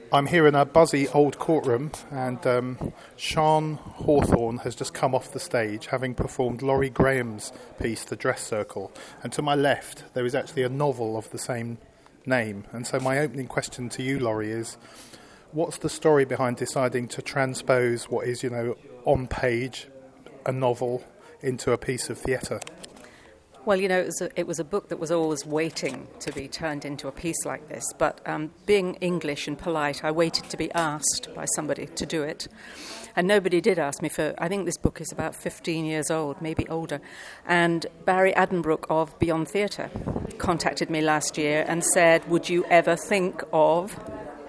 I'm here in a buzzy old courtroom, and Sian Hawthorne has just come off the stage, having performed Laurie Graham's piece, The Dress Circle. And to my left, there is actually a novel of the same name. And so my opening question to you, Laurie, is what's the story behind deciding to transpose what is, on page, a novel, into a piece of theatre? Well, it was a book that was always waiting to be turned into a piece like this. But being English and polite, I waited to be asked by somebody to do it. And nobody did ask me I think this book is about 15 years old, maybe older. And Barry Addenbrooke of Beyond Theatre contacted me last year and said, would you ever think of...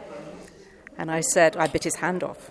And I said, I bit his hand off.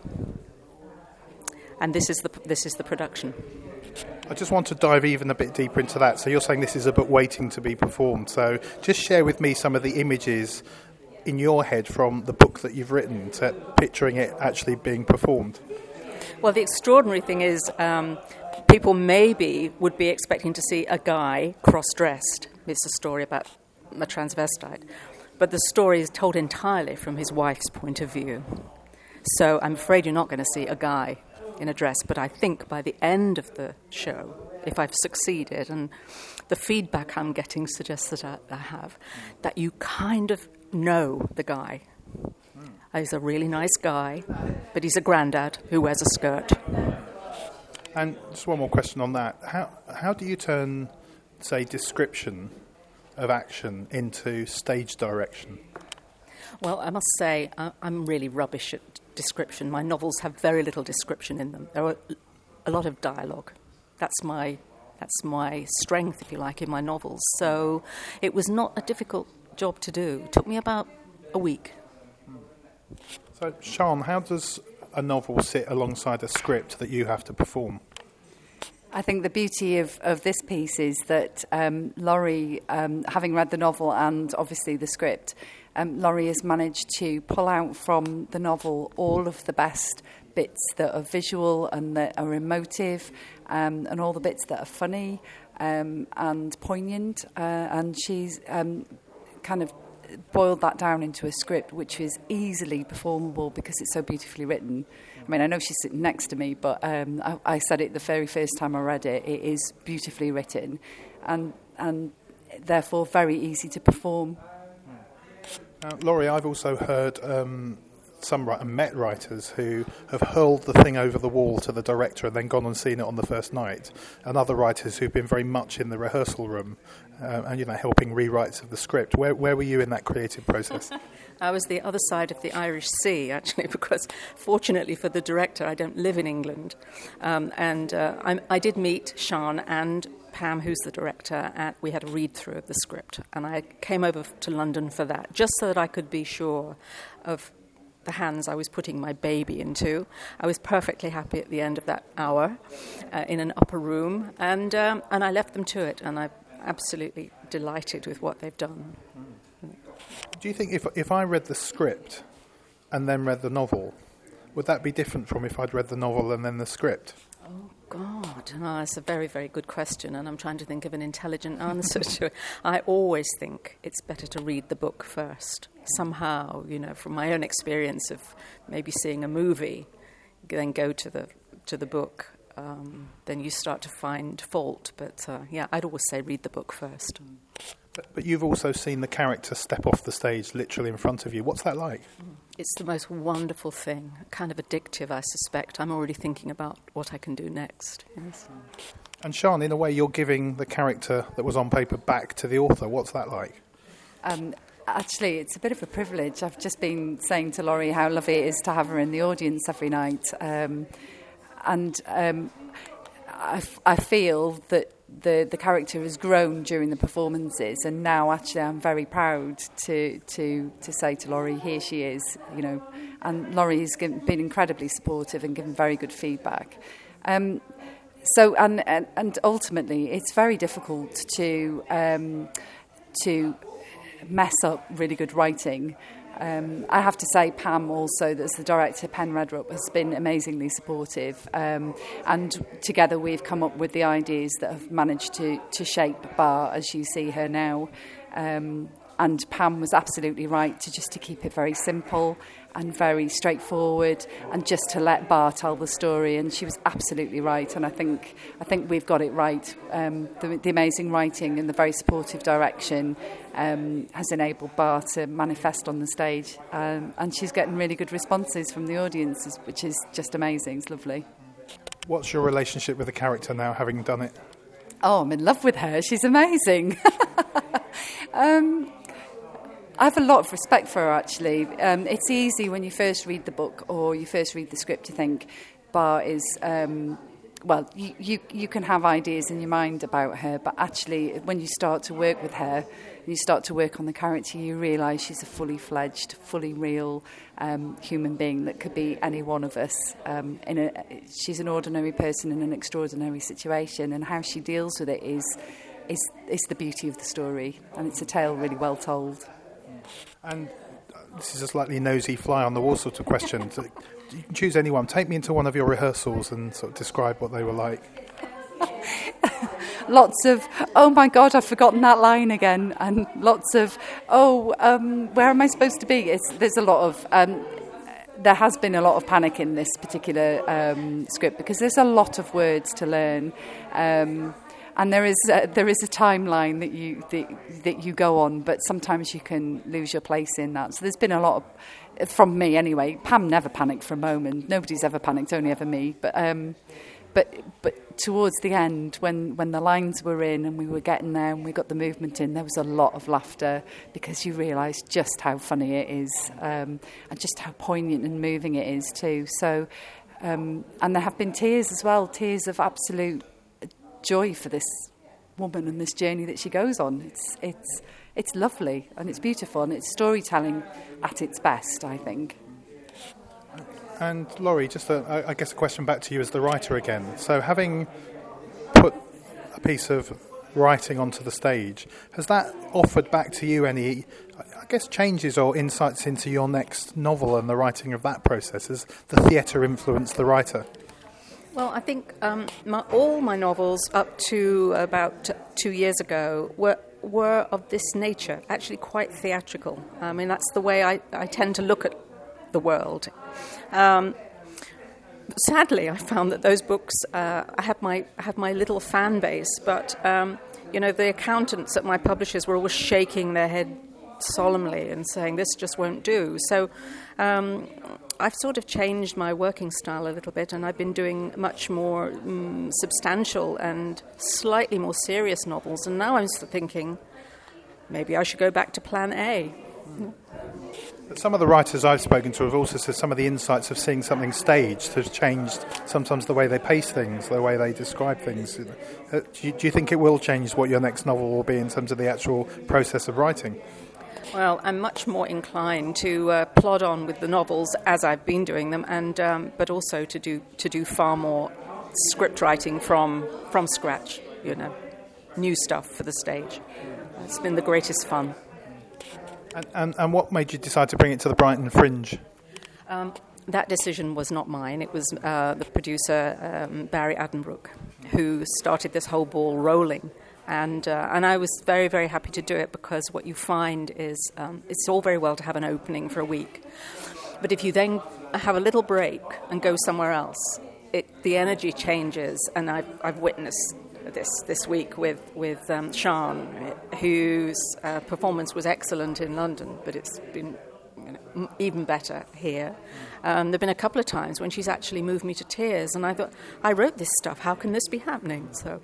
And this is the production. I just want to dive even a bit deeper into that. So you're saying this is a book waiting to be performed. So just share with me some of the images in your head from the book that you've written to picturing it actually being performed. Well, the extraordinary thing is people maybe would be expecting to see a guy cross-dressed. It's a story about a transvestite. But the story is told entirely from his wife's point of view. So I'm afraid you're not going to see a guy in a dress, but I think by the end of the show, if I've succeeded, and the feedback I'm getting suggests that I have, that you kind of know the guy. He's a really nice guy, but he's a grandad who wears a skirt. And just one more question on that. How do you turn, say, description of action into stage direction? Well, I must say, I'm really rubbish at description. My novels have very little description in them. There are a lot of dialogue. That's my strength, if you like, in my novels. So it was not a difficult job to do. It took me about a week. So, Sian, how does a novel sit alongside a script that you have to perform? I think the beauty of this piece is that Laurie, having read the novel and obviously the script, Laurie has managed to pull out from the novel all of the best bits that are visual and that are emotive, and all the bits that are funny and poignant. And she's kind of boiled that down into a script which is easily performable because it's so beautifully written. I mean, I know she's sitting next to me, but I said it the very first time I read it. It is beautifully written and therefore very easy to perform. Laurie, I've also heard met writers who have hurled the thing over the wall to the director and then gone and seen it on the first night, and other writers who've been very much in the rehearsal room and helping rewrites of the script. Where were you in that creative process? I was the other side of the Irish Sea, actually, because fortunately for the director, I don't live in England. I did meet Sian and Pam, who's the director, and we had a read-through of the script. And I came over to London for that, just so that I could be sure of the hands I was putting my baby into. I was perfectly happy at the end of that hour in an upper room, and I left them to it, and I'm absolutely delighted with what they've done. Do you think if I read the script and then read the novel, would that be different from if I'd read the novel and then the script? Oh, God. No, that's a very, very good question, and I'm trying to think of an intelligent answer to it. I always think it's better to read the book first. Somehow, from my own experience of maybe seeing a movie, then go to the book, then you start to find fault. But, I'd always say read the book first. But you've also seen the character step off the stage literally in front of you. What's that like? It's the most wonderful thing, kind of addictive, I suspect. I'm already thinking about what I can do next. Yes. And Sian, in a way, you're giving the character that was on paper back to the author. What's that like? Actually, it's a bit of a privilege. I've just been saying to Laurie how lovely it is to have her in the audience every night. I feel that the character has grown during the performances, and now actually I'm very proud to say to Laurie, here she is, and Laurie has been incredibly supportive and given very good feedback. So ultimately it's very difficult to mess up really good writing. I have to say, Pam also, that's the director, Pen Redrup, has been amazingly supportive. And together we've come up with the ideas that have managed to shape Bar as you see her now. And Pam was absolutely right to keep it very simple and very straightforward, and just to let Bar tell the story. And she was absolutely right. And I think we've got it right. The amazing writing and the very supportive direction has enabled Bar to manifest on the stage. And she's getting really good responses from the audience, which is just amazing. It's lovely. What's your relationship with the character now, having done it? Oh, I'm in love with her. She's amazing. I have a lot of respect for her, actually. It's easy when you first read the book or you first read the script to think Bar is... you can have ideas in your mind about her, but actually when you start to work with her, you start to work on the character, you realise she's a fully fledged, fully real human being that could be any one of us. She's an ordinary person in an extraordinary situation, and how she deals with it is the beauty of the story, and it's a tale really well told. And this is a slightly nosy fly on the wall sort of question. So you can choose anyone. Take me into one of your rehearsals and sort of describe what they were like. Lots of, oh my God, I've forgotten that line again. And lots of, where am I supposed to be? There's a lot of, there has been a lot of panic in this particular script, because there's a lot of words to learn. And there is a timeline that you go on, but sometimes you can lose your place in that. So there's been a lot of, from me anyway. Pam never panicked for a moment. Nobody's ever panicked, only ever me. But towards the end, when the lines were in and we were getting there and we got the movement in, there was a lot of laughter, because you realise just how funny it is, and just how poignant and moving it is too. So, and there have been tears as well, tears of absolute joy for this woman and this journey that she goes on. It's lovely and it's beautiful, and it's storytelling at its best, I think. And Laurie, just I guess a question back to you as the writer again. So having put a piece of writing onto the stage, has that offered back to you any, I guess, changes or insights into your next novel and the writing of that process? Has the theatre influenced the writer? Well, I think all my novels up to about 2 years ago were of this nature, actually quite theatrical. I mean, that's the way I tend to look at the world. Sadly, I found that those books, I have my little fan base, but the accountants at my publishers were always shaking their head solemnly and saying this just won't do. So I've sort of changed my working style a little bit, and I've been doing much more substantial and slightly more serious novels. And now I'm thinking maybe I should go back to Plan A. But some of the writers I've spoken to have also said some of the insights of seeing something staged has changed sometimes the way they pace things, the way they describe things. Do you think it will change what your next novel will be in terms of the actual process of writing? Well, I'm much more inclined to plod on with the novels as I've been doing them, and but also to do far more script writing from scratch. New stuff for the stage. It's been the greatest fun. And what made you decide to bring it to the Brighton Fringe? That decision was not mine. It was the producer, Barry Addenbrooke, who started this whole ball rolling. And I was very, very happy to do it, because what you find is it's all very well to have an opening for a week. But if you then have a little break and go somewhere else, the energy changes. And I've witnessed this week with Sian, whose performance was excellent in London, but it's been even better here. There have been a couple of times when she's actually moved me to tears, and I thought, I wrote this stuff, how can this be happening? So,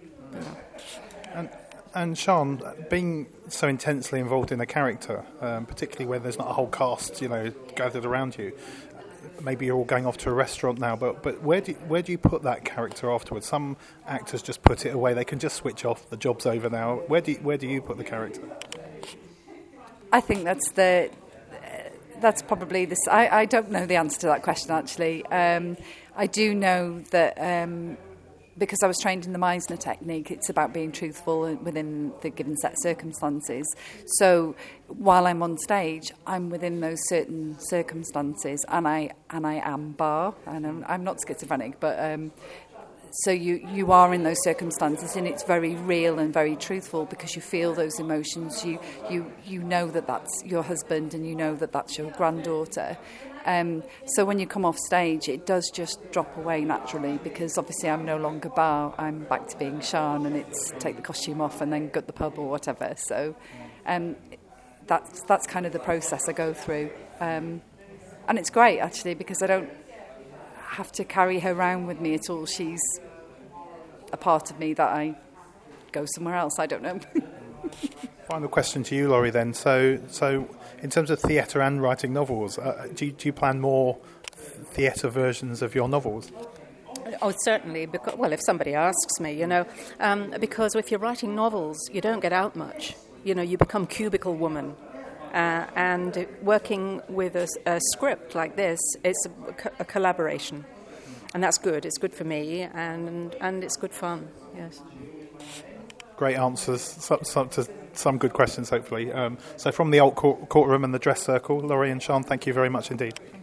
And Sian, being so intensely involved in a character, particularly where there's not a whole cast, gathered around you, maybe you're all going off to a restaurant now, but where do you put that character afterwards? Some actors just put it away; they can just switch off. The job's over now. Where do you put the character? I think that's probably this. I don't know the answer to that question, actually. I do know that. Because I was trained in the Meisner technique, it's about being truthful within the given set of circumstances. So while I'm on stage, I'm within those certain circumstances, and I am Bar, and I'm not schizophrenic, but So you are in those circumstances, and it's very real and very truthful because you feel those emotions. You know that that's your husband, and you know that that's your granddaughter. So when you come off stage, it does just drop away naturally because obviously I'm no longer Bar. I'm back to being Sian, and it's take the costume off and then go to the pub or whatever. So that's kind of the process I go through, and it's great actually because I don't have to carry her around with me at all. She's a part of me that I go somewhere else. I don't know. Final question to you, Laurie, then. So in terms of theatre and writing novels, do you plan more theatre versions of your novels? Oh, certainly. Because, well, if somebody asks me, because if you're writing novels, you don't get out much. You become cubicle woman. And working with a script like this, it's a collaboration. And that's good. It's good for me, and it's good fun, yes. Great answers to some good questions, hopefully. So from the Old Courtroom and the Dress Circle, Laurie and Sian, thank you very much indeed.